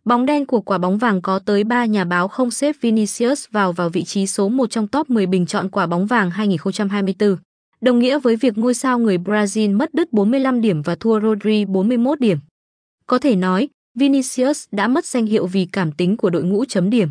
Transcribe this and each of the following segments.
Bóng đen của quả bóng vàng có tới 3 nhà báo không xếp Vinicius vào vị trí số 1 trong top 10 bình chọn quả bóng vàng 2024. Đồng nghĩa với việc ngôi sao người Brazil mất đứt 45 điểm và thua Rodri 41 điểm. Có thể nói, Vinicius đã mất danh hiệu vì cảm tính của đội ngũ chấm điểm.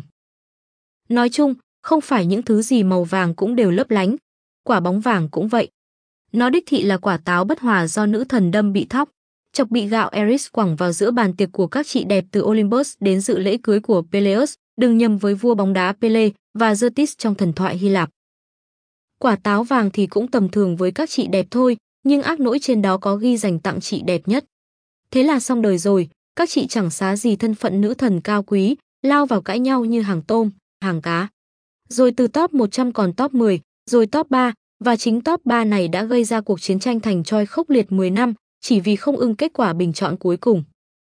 Nói chung, không phải những thứ gì màu vàng cũng đều lấp lánh, quả bóng vàng cũng vậy. Nó đích thị là quả táo bất hòa do nữ thần đâm bị thóc, chọc bị gạo Eris quẳng vào giữa bàn tiệc của các chị đẹp từ Olympus đến dự lễ cưới của Peleus, đừng nhầm với vua bóng đá Pele và Zetis trong thần thoại Hy Lạp. Quả táo vàng thì cũng tầm thường với các chị đẹp thôi, nhưng ác nỗi trên đó có ghi dành tặng chị đẹp nhất. Thế là xong đời rồi, các chị chẳng xá gì thân phận nữ thần cao quý, lao vào cãi nhau như hàng tôm, hàng cá. Rồi từ top 100 còn top 10, rồi top 3, và chính top 3 này đã gây ra cuộc chiến tranh thành trói khốc liệt 10 năm, chỉ vì không ưng kết quả bình chọn cuối cùng.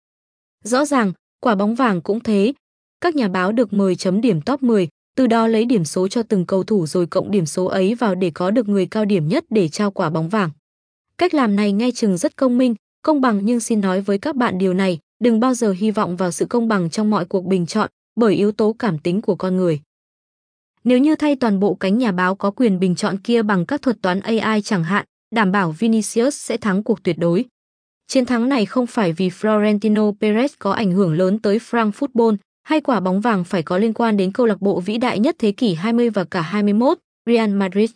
Rõ ràng, quả bóng vàng cũng thế. Các nhà báo được mời chấm điểm top 10, từ đó lấy điểm số cho từng cầu thủ rồi cộng điểm số ấy vào để có được người cao điểm nhất để trao quả bóng vàng. Cách làm này nghe chừng rất công minh, công bằng, nhưng xin nói với các bạn điều này, đừng bao giờ hy vọng vào sự công bằng trong mọi cuộc bình chọn, bởi yếu tố cảm tính của con người. Nếu như thay toàn bộ cánh nhà báo có quyền bình chọn kia bằng các thuật toán AI chẳng hạn, đảm bảo Vinicius sẽ thắng cuộc tuyệt đối. Chiến thắng này không phải vì Florentino Perez có ảnh hưởng lớn tới France Football, hay quả bóng vàng phải có liên quan đến câu lạc bộ vĩ đại nhất thế kỷ 20 và cả 21, Real Madrid.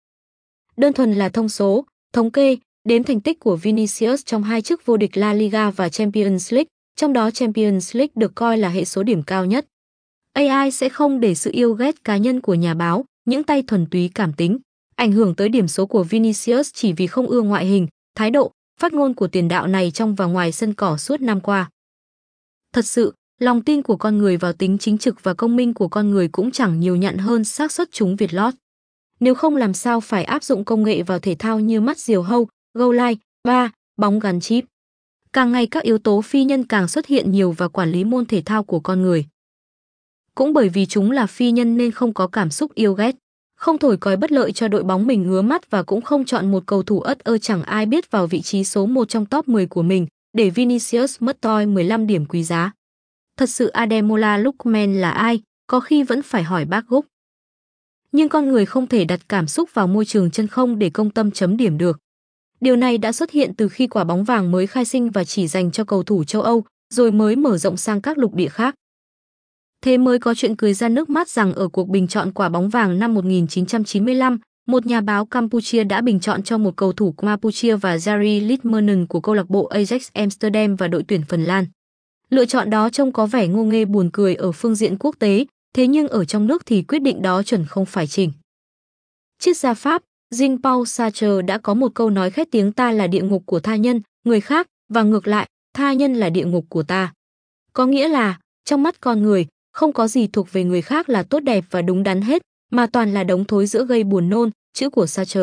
Đơn thuần là thông số, thống kê, đếm thành tích của Vinicius trong 2 chức vô địch La Liga và Champions League, trong đó Champions League được coi là hệ số điểm cao nhất. AI sẽ không để sự yêu ghét cá nhân của nhà báo, những tay thuần túy cảm tính, ảnh hưởng tới điểm số của Vinicius chỉ vì không ưa ngoại hình, thái độ, phát ngôn của tiền đạo này trong và ngoài sân cỏ suốt năm qua. Thật sự, lòng tin của con người vào tính chính trực và công minh của con người cũng chẳng nhiều nhặn hơn xác suất trúng Việt lót. Nếu không làm sao phải áp dụng công nghệ vào thể thao như mắt diều hâu, goal line, bóng gắn chip. Càng ngày các yếu tố phi nhân càng xuất hiện nhiều và quản lý môn thể thao của con người. Cũng bởi vì chúng là phi nhân nên không có cảm xúc yêu ghét, không thổi còi bất lợi cho đội bóng mình ngứa mắt và cũng không chọn một cầu thủ ất ơ chẳng ai biết vào vị trí số 1 trong top 10 của mình, để Vinicius mất toi 15 điểm quý giá. Thật sự Ademola Lookman là ai, có khi vẫn phải hỏi bác Gúc. Nhưng con người không thể đặt cảm xúc vào môi trường chân không để công tâm chấm điểm được. Điều này đã xuất hiện từ khi quả bóng vàng mới khai sinh và chỉ dành cho cầu thủ châu Âu, rồi mới mở rộng sang các lục địa khác. Thế mới có chuyện cười ra nước mắt rằng ở cuộc bình chọn quả bóng vàng năm 1995, một nhà báo Campuchia đã bình chọn cho một cầu thủ Campuchia và Jari Litmanen của câu lạc bộ Ajax Amsterdam và đội tuyển Phần Lan. Lựa chọn đó trông có vẻ ngô nghê buồn cười ở phương diện quốc tế, thế nhưng ở trong nước thì quyết định đó chuẩn không phải chỉnh. Triết gia Pháp, Jean-Paul Sartre đã có một câu nói khét tiếng: ta là địa ngục của tha nhân, người khác, và ngược lại, tha nhân là địa ngục của ta. Có nghĩa là, trong mắt con người, không có gì thuộc về người khác là tốt đẹp và đúng đắn hết, mà toàn là đống thối rữa gây buồn nôn, chữ của Sartre.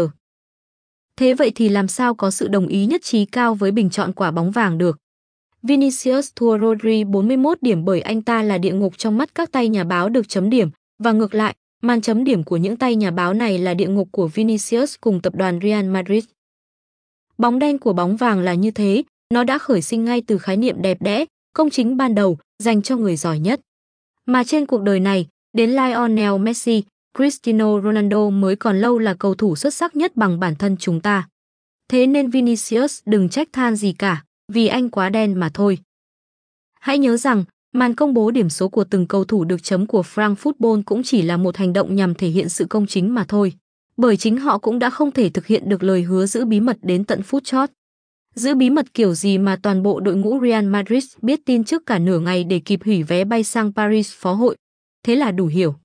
Thế vậy thì làm sao có sự đồng ý nhất trí cao với bình chọn quả bóng vàng được? Vinicius thua Rodri 41 điểm bởi anh ta là địa ngục trong mắt các tay nhà báo được chấm điểm, và ngược lại, màn chấm điểm của những tay nhà báo này là địa ngục của Vinicius cùng tập đoàn Real Madrid. Bóng đen của bóng vàng là như thế, nó đã khởi sinh ngay từ khái niệm đẹp đẽ, công chính ban đầu, dành cho người giỏi nhất. Mà trên cuộc đời này, đến Lionel Messi, Cristiano Ronaldo mới còn lâu là cầu thủ xuất sắc nhất bằng bản thân chúng ta. Thế nên Vinicius đừng trách than gì cả, vì anh quá đen mà thôi. Hãy nhớ rằng, màn công bố điểm số của từng cầu thủ được chấm của France Football cũng chỉ là một hành động nhằm thể hiện sự công chính mà thôi. Bởi chính họ cũng đã không thể thực hiện được lời hứa giữ bí mật đến tận phút chót. Giữ bí mật kiểu gì mà toàn bộ đội ngũ Real Madrid biết tin trước cả nửa ngày để kịp hủy vé bay sang Paris phó hội. Thế là đủ hiểu.